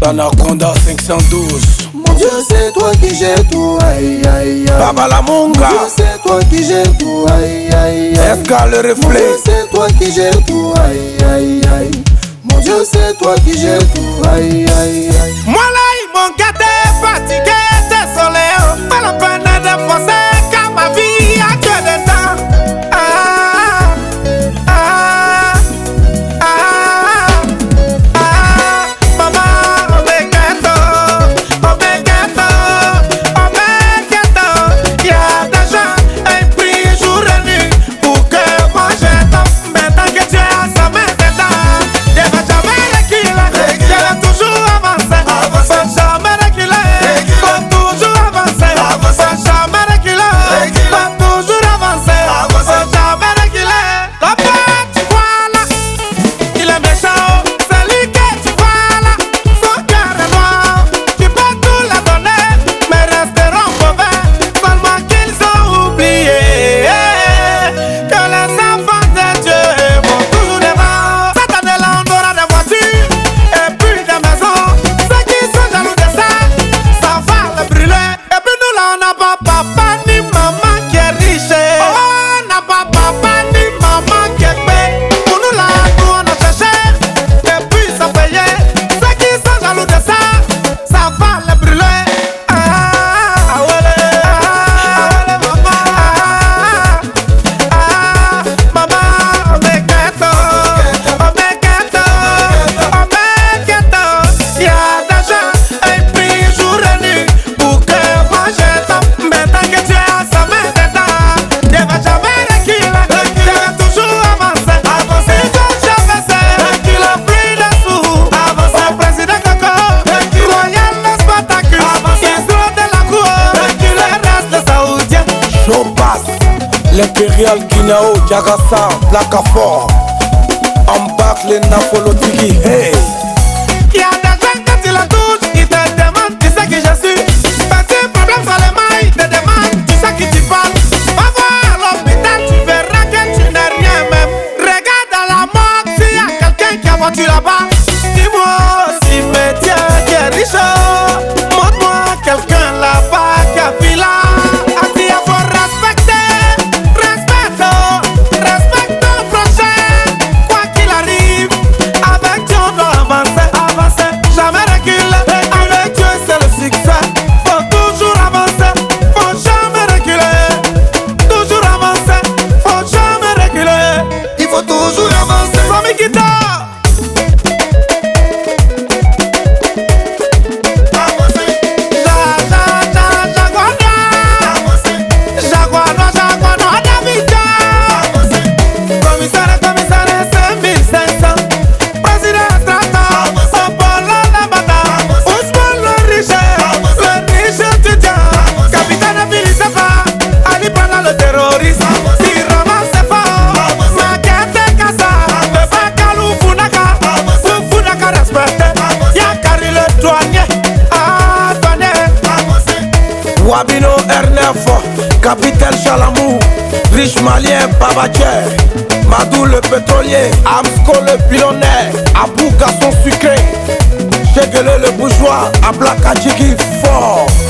Anaconda 512. Mon Dieu, c'est toi qui gères tout, aïe aïe aïe. Baba la Monga. Mon Dieu, c'est toi qui gères tout, aïe aïe aïe. Esca le reflet. Mon Dieu, c'est toi qui gères tout, aïe aïe aïe. Mon Dieu, c'est toi qui gères tout, aïe aïe aïe. Moi là, ils m'ont gâté, fatigué, désolé. Pas la peine de forcer, car ma vie a que des temps. L'Impérial Guinao, Diagassa, Blacafort. Embarque les Nafolotiki, hey. Y'a des gens quand tu la touches, ils te demandent, tu sais qui je suis. Petit problème sur les mailles, ils te demandent, tu sais qui tu parles. Va voir à l'hôpital, tu verras que tu n'es rien même. Regarde dans la mort, s'il y a quelqu'un qui a voiture là-bas. Dis-moi si métier qui est riche. Montre-moi quelqu'un là-bas qui a vu là. Wabino R9, Capitaine Chalamou, riche malien Babacher, Madou le pétrolier, Amsco le pilonnaire, Abou garçon sucré, Chegele le bourgeois, Abla Kajiki fort.